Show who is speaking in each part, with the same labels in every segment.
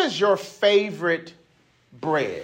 Speaker 1: is your favorite bread?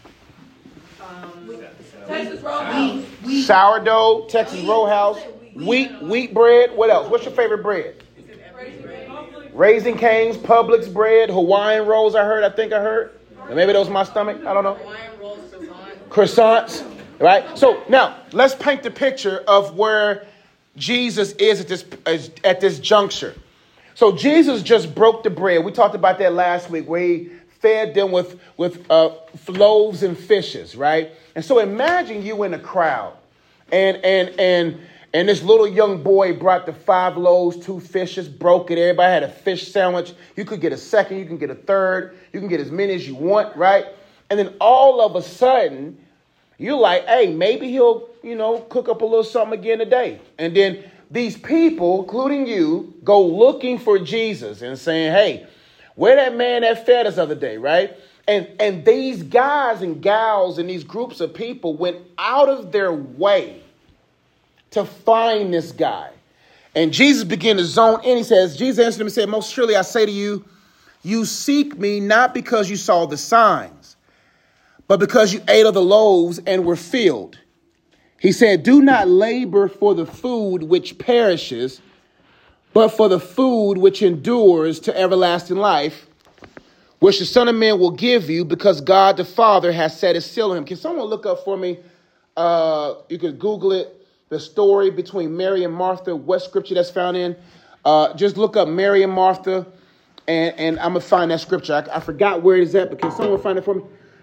Speaker 2: Texas Roadhouse.
Speaker 1: Sourdough, Texas Roadhouse, wheat bread. What else? What's your favorite bread? Raising Cane's, Publix bread, Hawaiian rolls. I think I heard. Maybe that was my stomach. I don't know.
Speaker 2: Hawaiian rolls,
Speaker 1: Croissants. Right. So now let's paint the picture of where Jesus is at this juncture. So Jesus just broke the bread. We talked about that last week, where he fed them with loaves and fishes, right? And so imagine you in a crowd, and this little young boy brought the 5 loaves, 2 fishes, broke it. Everybody had a fish sandwich. You could get a second, you can get a third, you can get as many as you want, right? And then all of a sudden, you're like, hey, maybe he'll, cook up a little something again today. And then these people, including you, go looking for Jesus and saying, hey, where that man that fed us the other day, right? And these guys and gals and these groups of people went out of their way to find this guy. And Jesus began to zone in. Jesus answered him and said, most surely I say to you, you seek me not because you saw the signs, but because you ate of the loaves and were filled. He said, do not labor for the food which perishes, but for the food which endures to everlasting life, which the Son of Man will give you, because God the Father has set his seal on him. Can someone look up for me? You can Google it. The story between Mary and Martha, what scripture that's found in. Just look up Mary and Martha, and I'm going to find that scripture. I forgot where it is at, but can someone find it for me?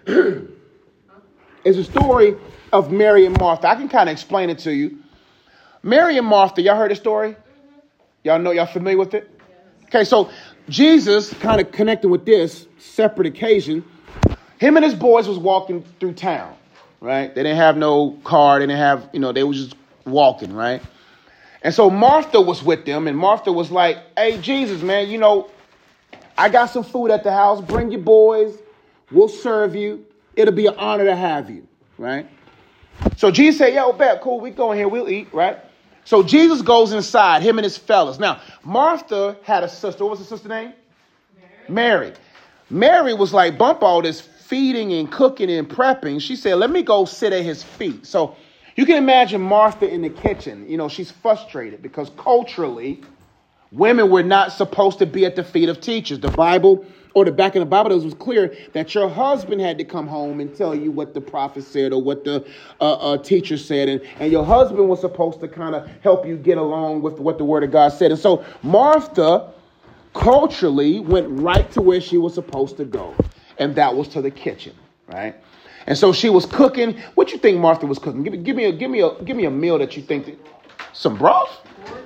Speaker 1: It's a story of Mary and Martha. I can kind of explain it to you. Mary and Martha, y'all heard the story? Y'all familiar with it? Okay, so Jesus kind of connected with this separate occasion. Him and his boys was walking through town, right? They didn't have no car. They didn't have, they were just walking, right? And so Martha was with them, and Martha was like, hey, Jesus, man, I got some food at the house. Bring your boys. We'll serve you. It'll be an honor to have you, right? So Jesus said, yo, bet, cool, we go in here, we'll eat, right? So Jesus goes inside, him and his fellas. Now, Martha had a sister. What was her sister's name? Mary. Mary was like, bump all this feeding and cooking and prepping. She said, let me go sit at his feet. So you can imagine Martha in the kitchen. She's frustrated because culturally, women were not supposed to be at the feet of teachers. The Bible, or the back in the Bible, it was clear that your husband had to come home and tell you what the prophet said or what the teacher said. And your husband was supposed to kind of help you get along with what the word of God said. And so Martha culturally went right to where she was supposed to go. And that was to the kitchen, right? And so she was cooking. What you think Martha was cooking? Give me a meal that you think. Some broth?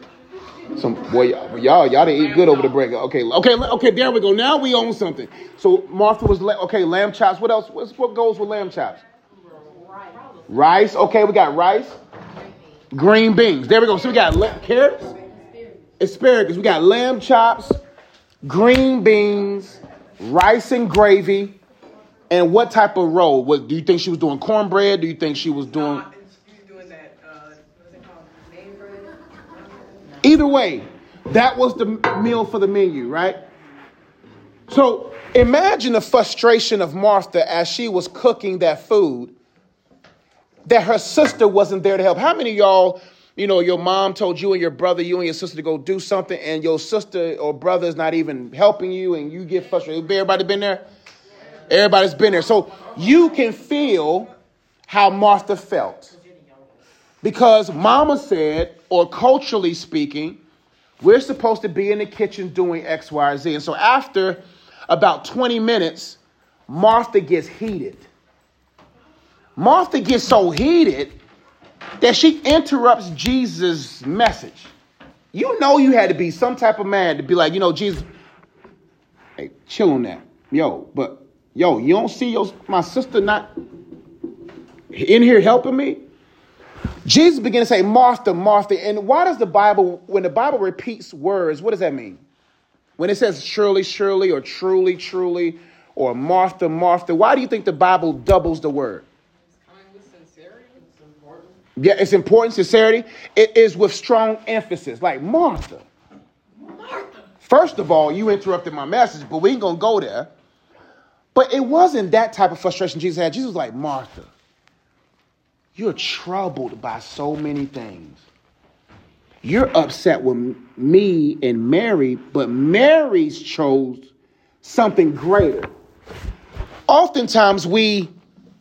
Speaker 1: Y'all didn't eat good over the break. Okay. There we go. Now we own something. So Martha was lamb chops. What else? What goes with lamb chops? Rice. Okay, we got rice. Green beans. There we go. So we got carrots, asparagus. We got lamb chops, green beans, rice and gravy. And what type of roll? Do you think she was doing cornbread? Do you think she was doing? Either way, that was the meal for the menu, right? So imagine the frustration of Martha as she was cooking that food, that her sister wasn't there to help. How many of y'all, your mom told you and your brother, you and your sister to go do something, and your sister or brother is not even helping you, and you get frustrated? Everybody been there? Everybody's been there. So you can feel how Martha felt. Because mama said, or culturally speaking, we're supposed to be in the kitchen doing X, Y, or Z. And so after about 20 minutes, Martha gets heated. Martha gets so heated that she interrupts Jesus' message. You had to be some type of man to be like, Jesus, hey, chill on that. You don't see my sister not in here helping me? Jesus began to say, Martha, Martha. And why does when the Bible repeats words, what does that mean? When it says surely, surely, or truly, truly, or Martha, Martha, why do you think the Bible doubles the word?
Speaker 2: With sincerity, it's important.
Speaker 1: Yeah, it's important, sincerity. It is with strong emphasis, like Martha. First of all, you interrupted my message, but we ain't going to go there. But it wasn't that type of frustration Jesus had. Jesus was like, Martha, you're troubled by so many things. You're upset with me and Mary, but Mary's chose something greater. Oftentimes we,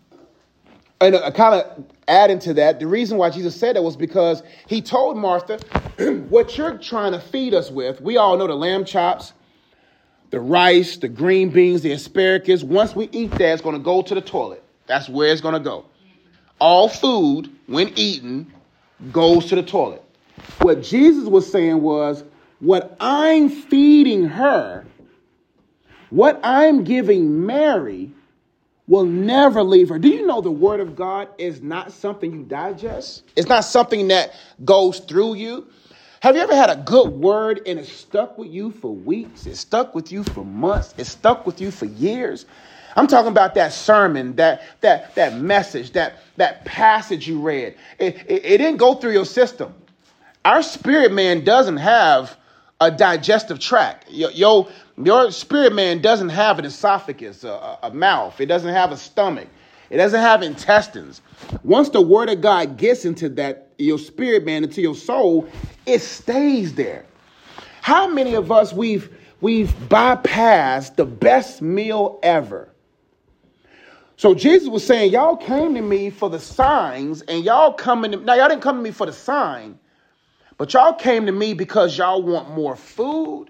Speaker 1: and kind of adding to that, the reason why Jesus said that was because he told Martha, what you're trying to feed us with, we all know the lamb chops, the rice, the green beans, the asparagus. Once we eat that, it's going to go to the toilet. That's where it's going to go. All food, when eaten, goes to the toilet. What Jesus was saying was, what I'm feeding her, what I'm giving Mary, will never leave her. Do you know the word of God is not something you digest? It's not something that goes through you. Have you ever had a good word and it stuck with you for weeks? It stuck with you for months. It stuck with you for years. I'm talking about that sermon, that message, that passage you read. It didn't go through your system. Our spirit man doesn't have a digestive tract. Your spirit man doesn't have an esophagus, a mouth. It doesn't have a stomach. It doesn't have intestines. Once the word of God gets into that, your spirit man, into your soul, it stays there. How many of us we've bypassed the best meal ever? So Jesus was saying, y'all came to me for the signs, and y'all didn't come to me for the sign, but y'all came to me because y'all want more food.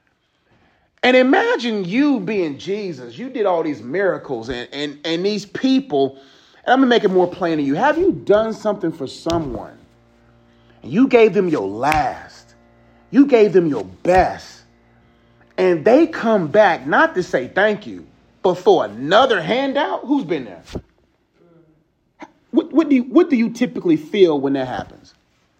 Speaker 1: And imagine you being Jesus. You did all these miracles and these people. And I'm going to make it more plain to you. Have you done something for someone? And you gave them your last. You gave them your best. And they come back not to say thank you, but for another handout? Who's been there? What do you typically feel when that happens?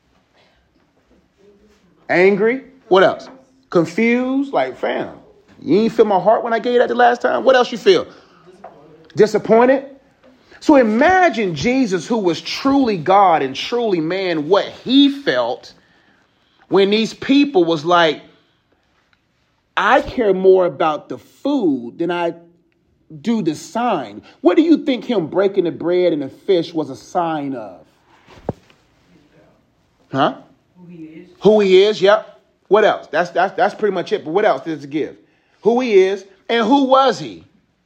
Speaker 1: Angry? What else? Confused? Like, fam, you ain't feel my heart when I gave you that the last time? What else you feel? Disappointed? So imagine Jesus, who was truly God and truly man, what he felt when these people was like, I care more about the food than I do the sign. What do you think him breaking the bread and the fish was a sign of? Huh? Who he is, yep. What else? That's pretty much it. But what else does it give? Who he is and who was he?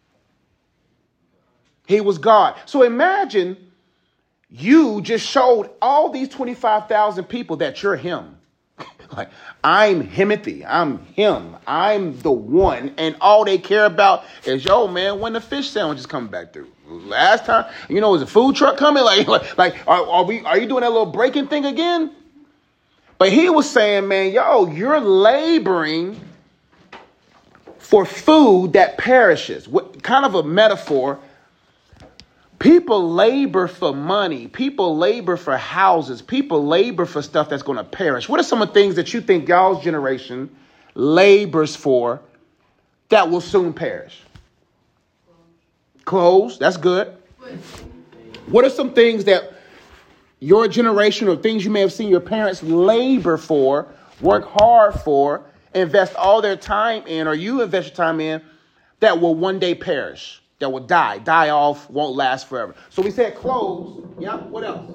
Speaker 1: He was God. So imagine you just showed all these 25,000 people that you're him. Like, I'm Himothy. I'm him. I'm the one. And all they care about is, yo, man, when the fish sandwich is coming back through. Last time, is a food truck coming? Are you doing that little breaking thing again? But he was saying, man, yo, you're laboring for food that perishes. What kind of a metaphor? People labor for money. People labor for houses. People labor for stuff that's going to perish. What are some of the things that you think y'all's generation labors for that will soon perish? Clothes. That's good. What are some things that your generation or things you may have seen your parents labor for, work hard for, invest all their time in, or you invest your time in, that will one day perish? That will die off, won't last forever. So we said clothes. Yeah. What else?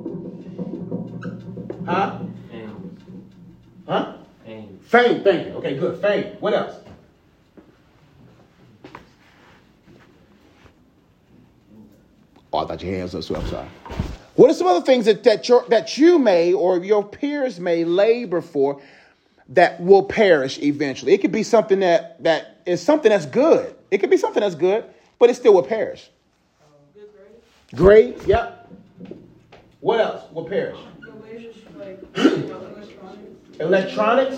Speaker 1: Huh?
Speaker 3: Fame.
Speaker 1: Huh?
Speaker 3: Fame.
Speaker 1: Fame. Thank you. Okay, good. Fame. What else? Oh, I thought your hands up, so I'm sorry. What are some other things that you may or your peers may labor for that will perish eventually? It could be something that is something that's good. It could be something that's good, but it still will perish.
Speaker 2: Good
Speaker 1: grades? Grades, yep. What else will perish? Electronics?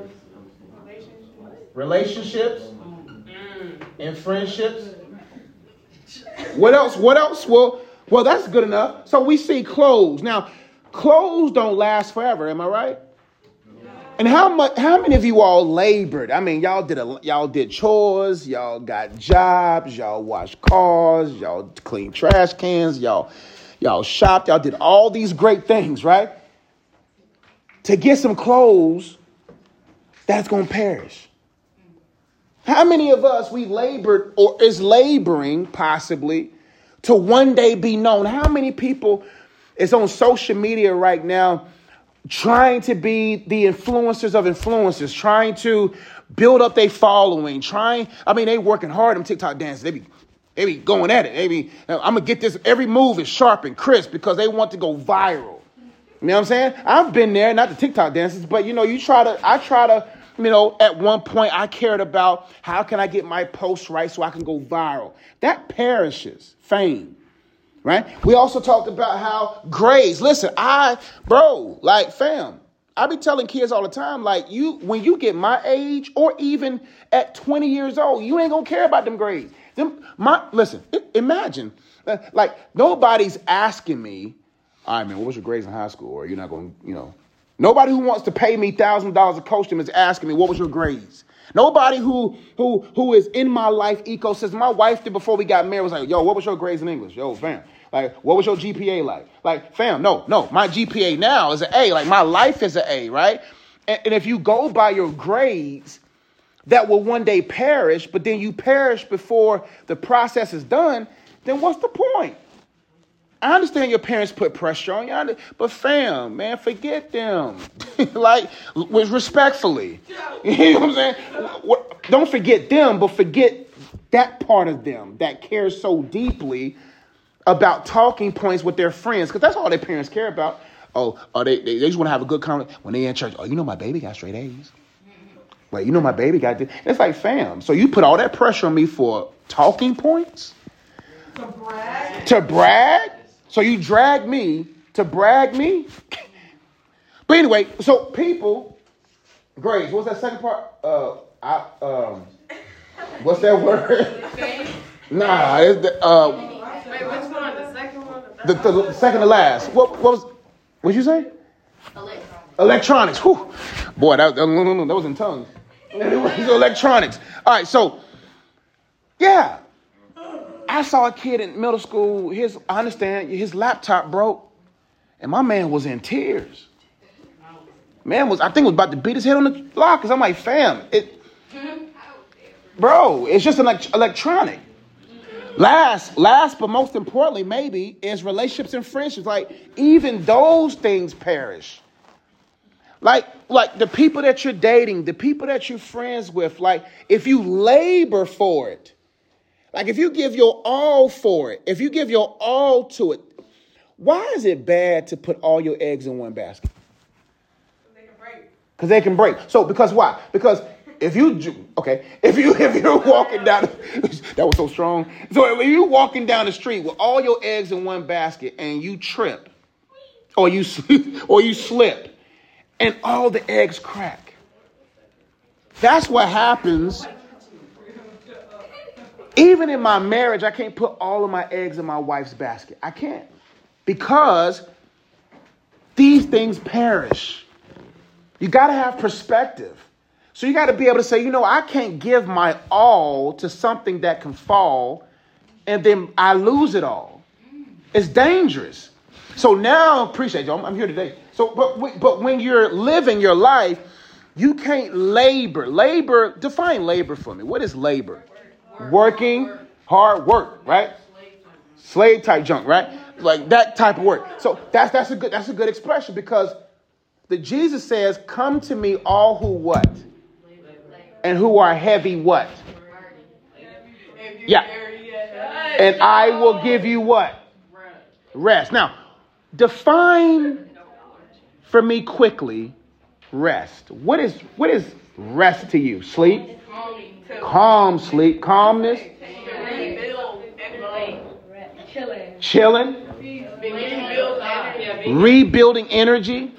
Speaker 1: Relationships? And friendships? What else? Well, that's good enough. So we see clothes. Now, clothes don't last forever. Am I right? And how many of you all labored? I mean, y'all did chores, y'all got jobs, y'all washed cars, y'all cleaned trash cans, y'all shopped, y'all did all these great things, right? To get some clothes that's going to perish. How many of us we labored or is laboring possibly to one day be known? How many people is on social media right now trying to be the influencers of influencers, trying to build up their following, they working hard on TikTok dances. They be going at it. I'm going to get this. Every move is sharp and crisp because they want to go viral. You know what I'm saying? I've been there, not the TikTok dances, but I try to, at one point I cared about how can I get my post right so I can go viral. That perishes, fame, right? We also talked about how grades. Listen, fam, I be telling kids all the time, when you get my age or even at 20 years old, you ain't gonna care about them grades. Imagine, nobody's asking me, all right, man, what was your grades in high school? Or you're not going to, nobody who wants to pay me $1,000 to coach them is asking me, what was your grades? Nobody who is in my life ecosystem. My wife did before we got married was like, yo, what was your grades in English? Yo, fam. What was your GPA like? Fam, no, my GPA now is an A. My life is an A, right? And if you go by your grades, that will one day perish, but then you perish before the process is done, then what's the point? I understand your parents put pressure on you, but fam, man, forget them. Respectfully. You know what I'm saying? Don't forget them, but forget that part of them that cares so deeply about talking points with their friends, because that's all their parents care about. They just want to have a good conversation when they're in church. My baby got straight A's. My baby got this. It's like, fam, so you put all that pressure on me for talking points? To brag? So you drag me to brag me? But anyway, so people, grades, what's that second part? What's that word? Nah, it's the,
Speaker 2: wait, which one? The second one?
Speaker 1: The second to last. What'd you say? Electronics. Whew. Boy, that was in tongues. It was electronics. All right, so, yeah. I saw a kid in middle school, I understand, his laptop broke, and my man was in tears. Man was about to beat his head on the block, because I'm like, fam, it's just an electronic. Last, but most importantly, maybe, is relationships and friendships. Even those things perish. Like the people that you're dating, the people that you're friends with, if you labor for it, if you give your all for it, if you give your all to it, why is it bad to put all your eggs in one basket? Because they can break. So, because why? Because if you're walking down, that was so strong. So if you're walking down the street with all your eggs in one basket and you trip or you slip and all the eggs crack, that's what happens. Even in my marriage, I can't put all of my eggs in my wife's basket. I can't, because these things perish. You got to have perspective. So you got to be able to say, I can't give my all to something that can fall and then I lose it all. It's dangerous. So now, appreciate you. I'm here today. So, but when you're living your life, you can't labor. Labor, define labor for me. What is labor? Working, hard work, right? Slave type junk, right? Like that type of work. So that's a good expression, because the Jesus says, come to me all who what? And who are heavy what? Yeah. And I will give you what? Rest. Now, define for me quickly rest. What is rest to you? Sleep? Calm sleep. Calmness? Chilling? Rebuilding energy?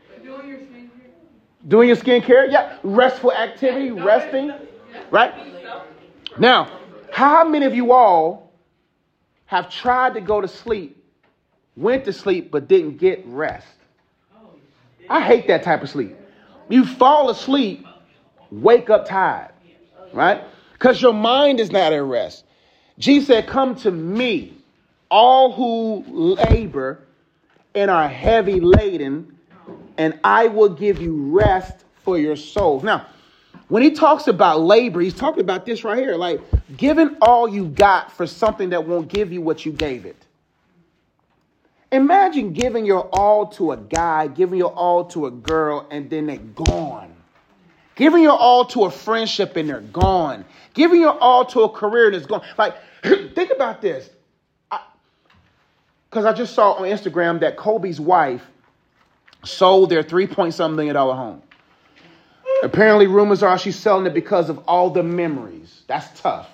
Speaker 1: Doing your skincare? Yeah. Restful activity, resting. Right? Now, how many of you all have tried to go to sleep, went to sleep, but didn't get rest? I hate that type of sleep. You fall asleep, wake up tired, right? Because your mind is not at rest. Jesus said, come to me, all who labor and are heavy laden, and I will give you rest for your souls. Now, When he talks about labor, he's talking about this right here, like giving all you got for something that won't give you what you gave it. Imagine giving your all to a guy, giving your all to a girl, and then they're gone. Giving your all to a friendship and they're gone. Giving your all to a career and it's gone. Like, think about this. Because I just saw on Instagram that Kobe's wife sold their $3-point-something million home. Apparently, rumors are she's selling it because of all the memories. That's tough.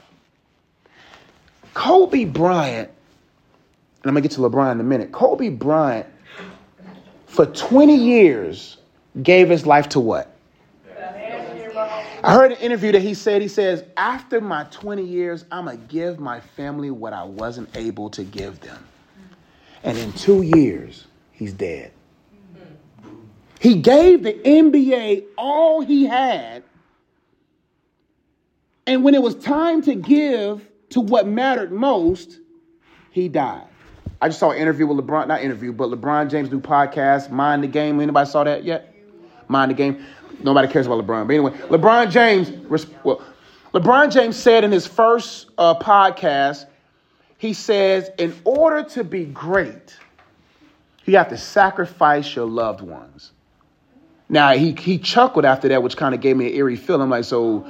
Speaker 1: Kobe Bryant, and I'm going to get to LeBron in a minute. Kobe Bryant, for 20 years, gave his life to what? I heard an interview that he says, after my 20 years, I'm going to give my family what I wasn't able to give them. And in 2 years, he's dead. He gave the NBA all he had. And when it was time to give to what mattered most, he died. I just saw an interview with LeBron, not interview, but LeBron James' new podcast, Mind the Game. Anybody saw that yet? Mind the Game. Nobody cares about LeBron. But anyway, LeBron James said in his first podcast, he says, in order to be great, you have to sacrifice your loved ones. Now, he chuckled after that, which kind of gave me an eerie feeling. I'm like, so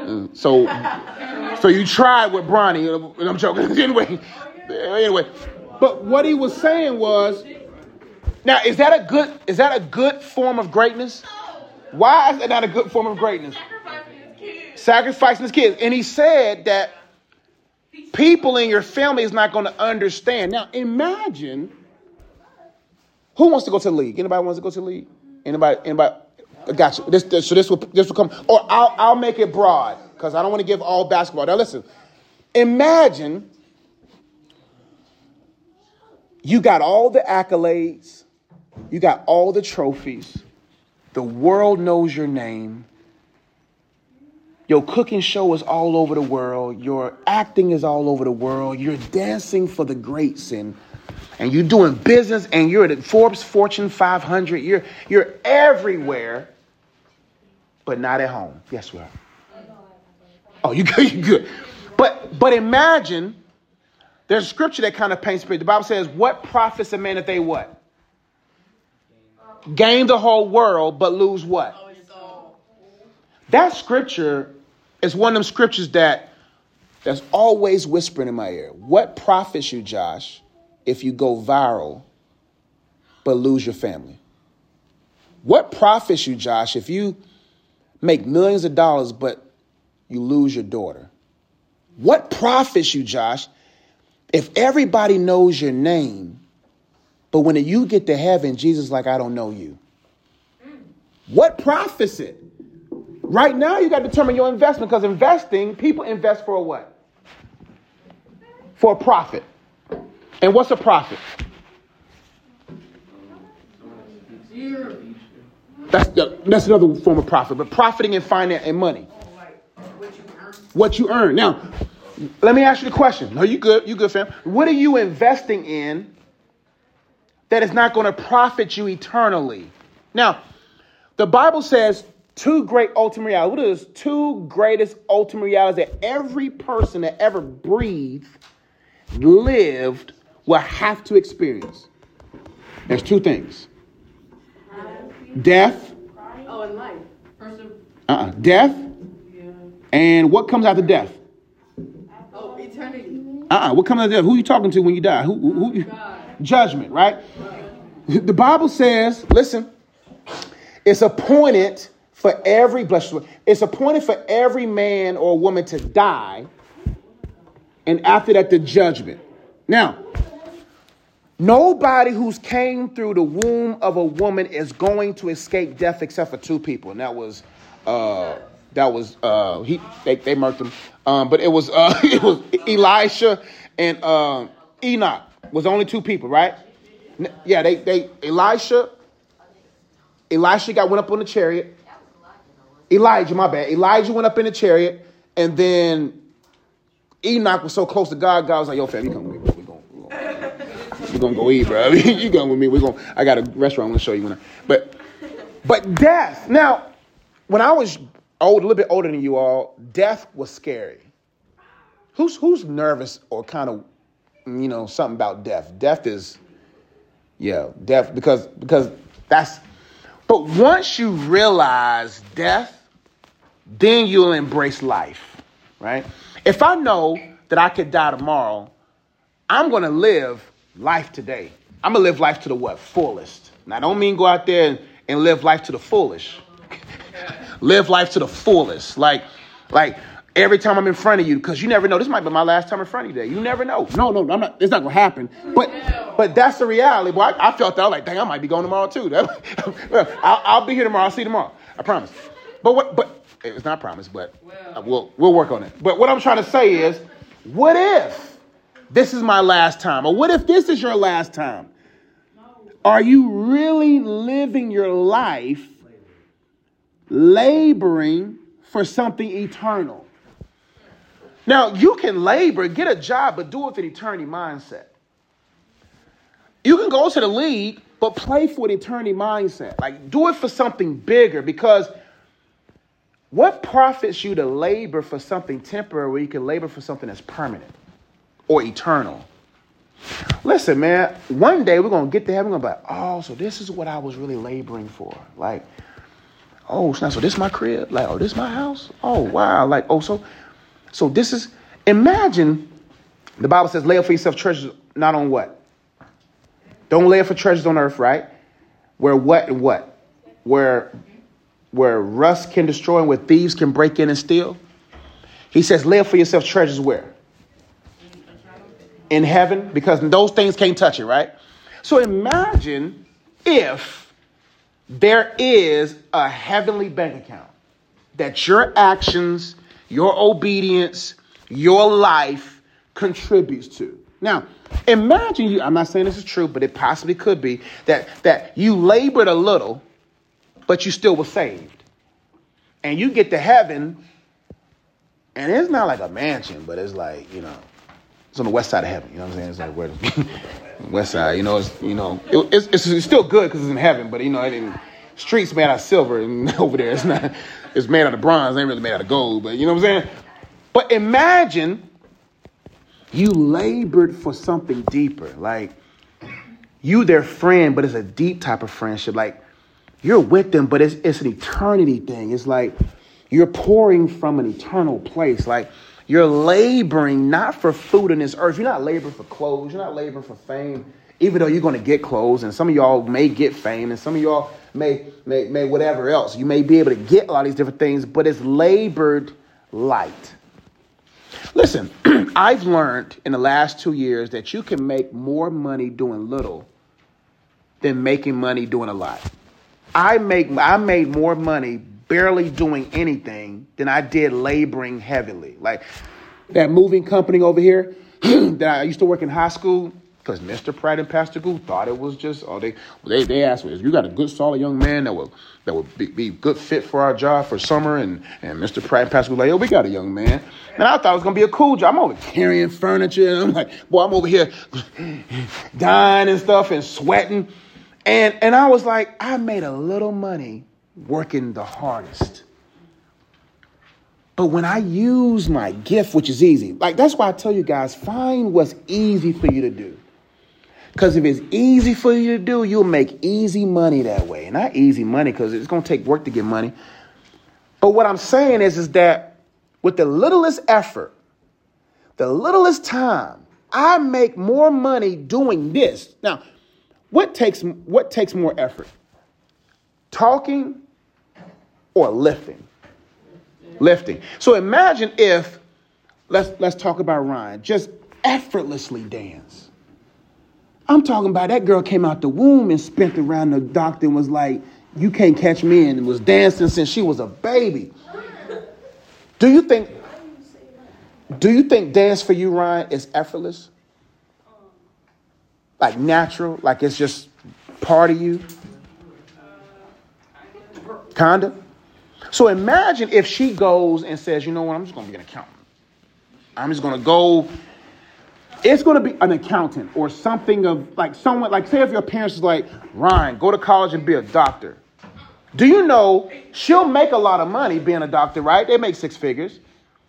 Speaker 1: you tried with Bronny. And I'm joking. Anyway, but what he was saying was, now, is that a good form of greatness? Why is that not a good form of greatness? Sacrificing his kids. And he said that people in your family is not going to understand. Now, imagine, who wants to go to the league? Anybody wants to go to the league? Anybody? I got you. This will come, or I'll make it broad because I don't want to give all basketball. Now listen, imagine you got all the accolades, you got all the trophies, the world knows your name, your cooking show is all over the world, your acting is all over the world, you're dancing for the greats and you're doing business and you're at Forbes Fortune 500. You're everywhere, but not at home. Yes, we are. Oh, you good? You good? But imagine there's a scripture that kind of paints the picture. The Bible says, "What profits a man if they what? Gain the whole world, but lose what?" That scripture is one of them scriptures that's always whispering in my ear. What profits you, Josh, if you go viral, but lose your family? What profits you, Josh, if you make millions of dollars, but you lose your daughter? What profits you, Josh, if everybody knows your name, but when you get to heaven, Jesus is like, I don't know you? What profits it? Right now, you got to determine your investment, because people invest for a what? For a profit. And what's a profit? That's another form of profit, but profiting in finance and money. What you earn. Now, let me ask you the question. No, you good, fam. What are you investing in that is not going to profit you eternally? Now, the Bible says two great ultimate realities. What are those two greatest ultimate realities that every person that ever breathed, lived, will have to experience? There's two things. Death.
Speaker 2: Oh, and life.
Speaker 1: Death. Yeah. And what comes after death?
Speaker 2: Oh, eternity.
Speaker 1: What comes after death? Who are you talking to when you die? Who? Judgment, right? The Bible says, listen, it's appointed for every man or woman to die, and after that, the judgment. Now, nobody who's came through the womb of a woman is going to escape death except for two people, and they murked him. But it was Elisha and Enoch was only two people, right? Yeah, Elisha went up on the chariot. Elijah went up in the chariot, and then Enoch was so close to God. God was like, "Yo, fam, you come with me, bro. We're gonna go eat, bro. You come with me. I got a restaurant I'm gonna show you." But death. Now, when I was old, a little bit older than you all, death was scary. Who's nervous or kind of, something about death? Death is, death, because that's, but once you realize death, then you'll embrace life, right? If I know that I could die tomorrow, I'm going to live life today. I'm going to live life to the what? Fullest. Now, I don't mean go out there and live life to the foolish. Live life to the fullest. Like every time I'm in front of you, because you never know. This might be my last time in front of you today. You never know. No, I'm not. It's not going to happen. But that's the reality. Boy, I felt that. I was like, dang, I might be going tomorrow too. I'll be here tomorrow. I'll see you tomorrow. I promise. But it's not promise, but we'll work on it. But what I'm trying to say is, what if this is my last time? Or what if this is your last time? Are you really living your life laboring for something eternal? Now, you can labor, get a job, but do it with an eternity mindset. You can go to the league, but play for an eternity mindset. Like, do it for something bigger, because what profits you to labor for something temporary where you can labor for something that's permanent or eternal? Listen, man, one day we're going to get to heaven and be like, oh, so this is what I was really laboring for. Like, oh, so this is my crib? Like, oh, this is my house? Oh, wow. Like, oh, so this is, imagine, the Bible says, lay up for yourself treasures, not on what? Don't lay up for treasures on earth, right? Where what and what? Where rust can destroy and where thieves can break in and steal. He says, lay up for yourself treasures where? In heaven, because those things can't touch it, right? So imagine if there is a heavenly bank account that your actions, your obedience, your life contributes to. Now, imagine I'm not saying this is true, but it possibly could be that you labored a little, but you still were saved. And you get to heaven, and it's not like a mansion, but it's like, it's on the west side of heaven. You know what I'm saying? It's like where the west side, it's still good because it's in heaven, but streets made out of silver, and over there it's made out of bronze. It ain't really made out of gold, but you know what I'm saying? But imagine you labored for something deeper. Like, you their friend, but it's a deep type of friendship. Like, you're with them, but it's an eternity thing. It's like you're pouring from an eternal place. Like, you're laboring not for food in this earth. You're not laboring for clothes. You're not laboring for fame, even though you're going to get clothes. And some of y'all may get fame, and some of y'all may whatever else. You may be able to get a lot of these different things, but it's labored light. Listen, I've learned in the last 2 years that you can make more money doing little than making money doing a lot. I made more money barely doing anything than I did laboring heavily. Like that moving company over here that I used to work in high school, because Mr. Pratt and Pastor Goo thought it was just, they asked me, you got a good, solid young man that would be good fit for our job for summer, and Mr. Pratt and Pastor Goo like, we got a young man. And I thought it was going to be a cool job. I'm over carrying furniture, and I'm like, I'm over here dying and stuff and sweating. And I was like, I made a little money working the hardest. But when I use my gift, which is easy, like that's why I tell you guys, find what's easy for you to do. Because if it's easy for you to do, you'll make easy money that way. And not easy money because it's going to take work to get money. But what I'm saying is that with the littlest effort, the littlest time, I make more money doing this. Now, what takes more effort? Talking or lifting? Lifting. So imagine if, let's talk about Ryan, just effortlessly dance. I'm talking about that girl came out the womb and spent around the doctor and was like, you can't catch me, and was dancing since she was a baby. Do you think dance for you, Ryan, is effortless? Like natural? Like it's just part of you? Kinda? So imagine if she goes and says, you know what, I'm just going to be an accountant. I'm just going to go. It's going to be an accountant or something of like someone, like say if your parents is like, Ryan, go to college and be a doctor. Do you know she'll make a lot of money being a doctor, right? They make 6 figures.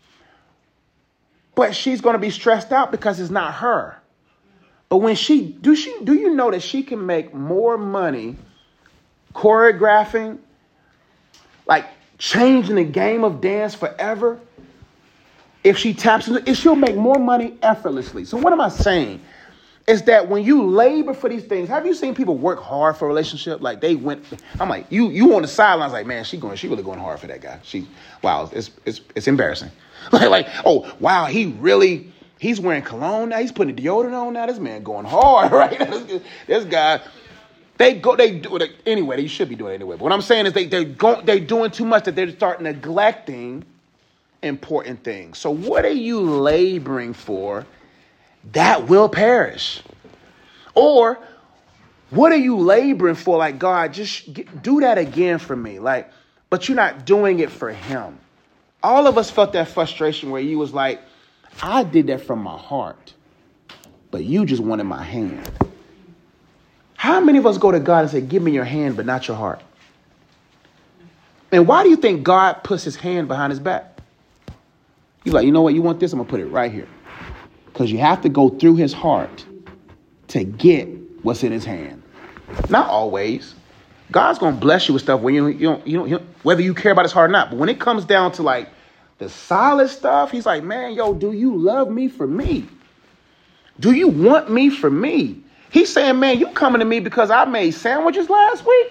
Speaker 1: But she's going to be stressed out because it's not her. But when do you know that she can make more money choreographing, like changing the game of dance forever? If she taps into it, she'll make more money effortlessly. So what am I saying? Is that when you labor for these things, have you seen people work hard for a relationship? Like I'm like, you on the sidelines, like, man, she really going hard for that guy. Wow, it's embarrassing. like, oh, wow, he's wearing cologne now. He's putting deodorant on now. This man going hard, right? This guy, they do it anyway. They should be doing it anyway. But what I'm saying is they're doing too much that they start neglecting important things. So what are you laboring for that will perish? Or what are you laboring for? Like, God, just do that again for me. Like, but you're not doing it for him. All of us felt that frustration where you was like, I did that from my heart, but you just wanted my hand. How many of us go to God and say, give me your hand, but not your heart? And why do you think God puts his hand behind his back? He's like, you know what? You want this? I'm going to put it right here. Because you have to go through his heart to get what's in his hand. Not always. God's going to bless you with stuff when you don't, whether you care about his heart or not. But when it comes down to like the solid stuff, he's like, man, yo, do you love me for me? Do you want me for me? He's saying, man, you coming to me because I made sandwiches last week?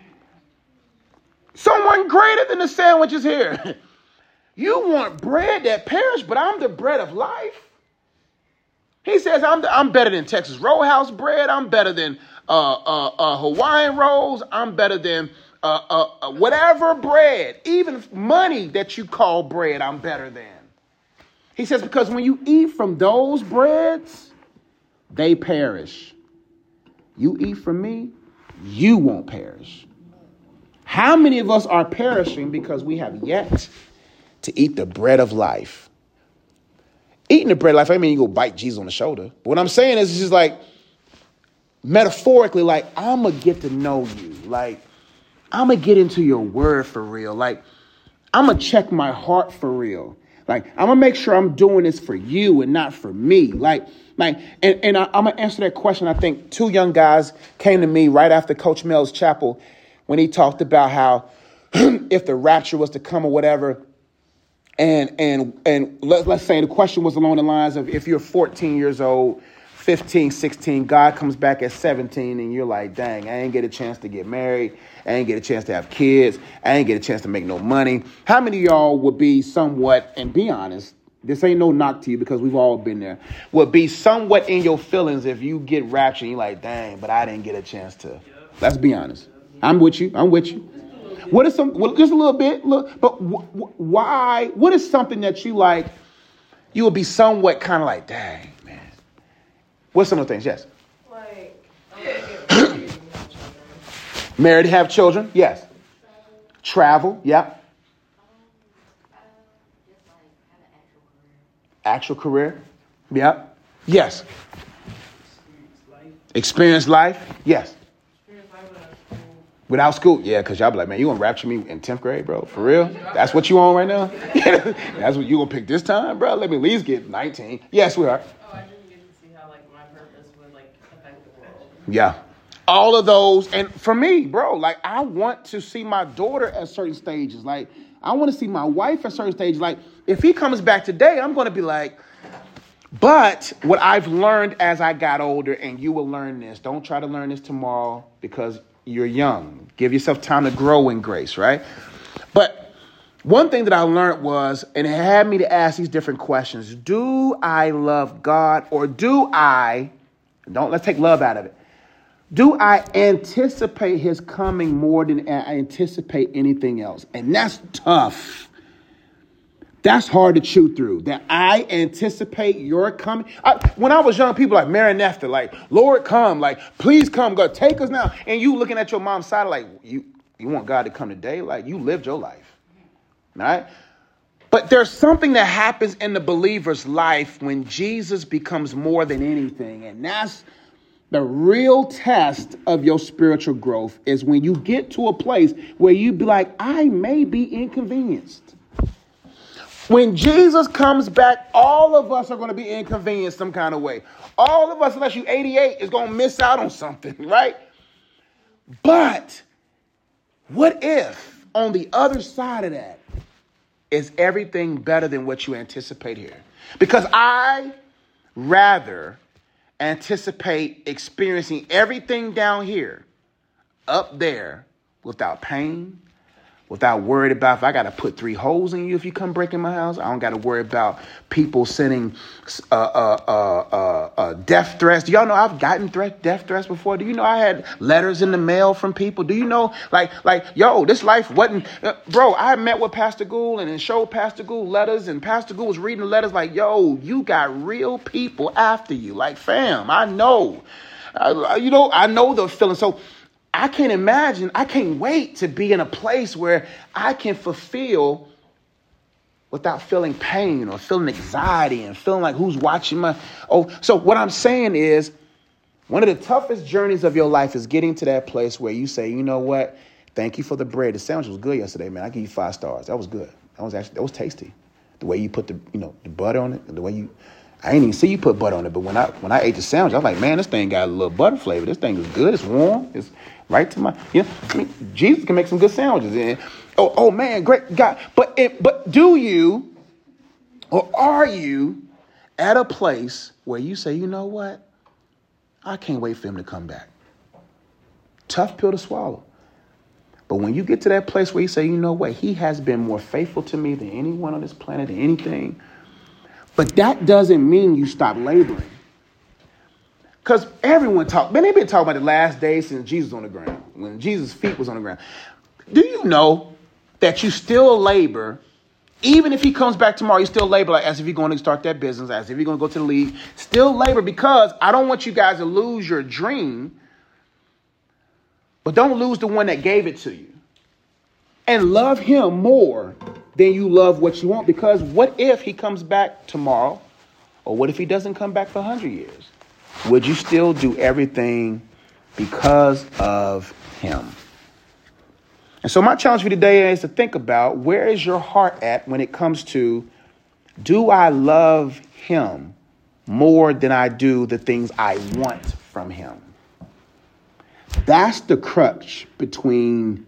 Speaker 1: Someone greater than the sandwiches here. You want bread that perish, but I'm the bread of life. He says, I'm better than Texas Roadhouse bread. I'm better than Hawaiian rolls. I'm better than whatever bread, even money that you call bread, I'm better than. He says, because when you eat from those breads, they perish. You eat from me, you won't perish. How many of us are perishing because we have yet to eat the bread of life? Eating the bread of life, I mean, you go bite Jesus on the shoulder. But what I'm saying is, it's just like, metaphorically, like, I'm going to get to know you. Like, I'm going to get into your word for real. Like, I'm going to check my heart for real. Like, I'm going to make sure I'm doing this for you and not for me. And I'm going to answer that question. I think 2 young guys came to me right after Coach Mel's chapel when he talked about how if the rapture was to come or whatever, and let's say the question was along the lines of, if you're 14 years old, 15, 16, God comes back at 17 and you're like, dang, I ain't get a chance to get married. I ain't get a chance to have kids. I ain't get a chance to make no money. How many of y'all would be somewhat, and be honest, this ain't no knock to you because we've all been there, would be somewhat in your feelings if you get raptured and you're like, dang, but I didn't get a chance to. Let's be honest. I'm with you. What is just a little bit, but why? What is something that you like, you would be somewhat kind of like, dang, man. What's some of the things? Yes.
Speaker 2: Like, I'm gonna get married and have children.
Speaker 1: Married, have children? Yes. Travel? Yep.
Speaker 3: Just like have an actual career.
Speaker 1: Actual career? Yep. Yes. Experience life? Yes. Without school? Yeah, because y'all be like, man, you going to rapture me in 10th grade, bro? For real? That's what you on right now? That's what you going to pick this time, bro? Let me at least get 19. Yes, we are.
Speaker 2: Oh, I didn't get to see how, like, my purpose would, like, affect the world.
Speaker 1: Yeah. All of those. And for me, bro, like, I want to see my daughter at certain stages. Like, I want to see my wife at certain stages. Like, if he comes back today, I'm going to be like, but what I've learned as I got older, and you will learn this, don't try to learn this tomorrow because you're young. Give yourself time to grow in grace, right? But one thing that I learned was, and it had me to ask these different questions. Do I love God, or let's take love out of it. Do I anticipate his coming more than I anticipate anything else? And that's tough. That's hard to chew through. That I anticipate your coming. When I was young, people like Maranatha, like, Lord, come, like, please come, God, take us now. And you looking at your mom's side like, you want God to come today? Like, you lived your life, right? But there's something that happens in the believer's life when Jesus becomes more than anything. And The real test of your spiritual growth is when you get to a place where you be like, I may be inconvenienced. When Jesus comes back, all of us are going to be inconvenienced some kind of way. All of us, unless you're 88, is going to miss out on something, right? But what if on the other side of that is everything better than what you anticipate here? Because I rather anticipate experiencing everything down here up there without pain, without worried about if I got to put 3 holes in you if you come break in my house. I don't got to worry about people sending death threats. Do y'all know I've gotten death threats before? Do you know I had letters in the mail from people? Do you know, yo, this life wasn't, bro, I met with Pastor Gould and then showed Pastor Gould letters, and Pastor Gould was reading the letters like, yo, you got real people after you. Like, fam, I know. I know the feeling. So I can't wait to be in a place where I can fulfill without feeling pain or feeling anxiety and feeling like who's watching my. So what I'm saying is one of the toughest journeys of your life is getting to that place where you say, you know what? Thank you for the bread. The sandwich was good yesterday, man. I give you 5 stars. That was good. That was tasty. The way you put the butter on it, the way I didn't even see you put butter on it, but when I ate the sandwich, I was like, man, this thing got a little butter flavor. This thing is good. It's warm. It's right to my, Jesus can make some good sandwiches. And, oh man, great God. But do you, or are you at a place where you say, you know what? I can't wait for him to come back. Tough pill to swallow. But when you get to that place where you say, you know what? He has been more faithful to me than anyone on this planet, than anything. But that doesn't mean you stop laboring. Because everyone they've been talking about the last days since Jesus was on the ground, when Jesus' feet was on the ground. Do you know that you still labor, even if he comes back tomorrow, you still labor like as if you're going to start that business, as if you're going to go to the league, still labor, because I don't want you guys to lose your dream, but don't lose the one that gave it to you. And love him more than you love what you want, because what if he comes back tomorrow, or what if he doesn't come back for 100 years? Would you still do everything because of him? And so my challenge for you today is to think about, where is your heart at when it comes to, do I love him more than I do the things I want from him? That's the crutch between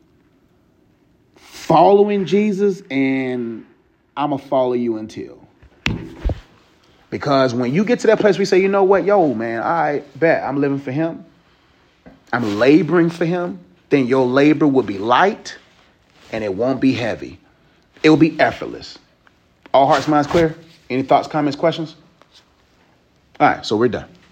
Speaker 1: following Jesus and I'm going to follow you until. Because when you get to that place where you say, you know what, yo, man, I bet I'm living for him, I'm laboring for him, then your labor will be light and it won't be heavy. It will be effortless. All hearts, minds clear? Any thoughts, comments, questions? All right, so we're done.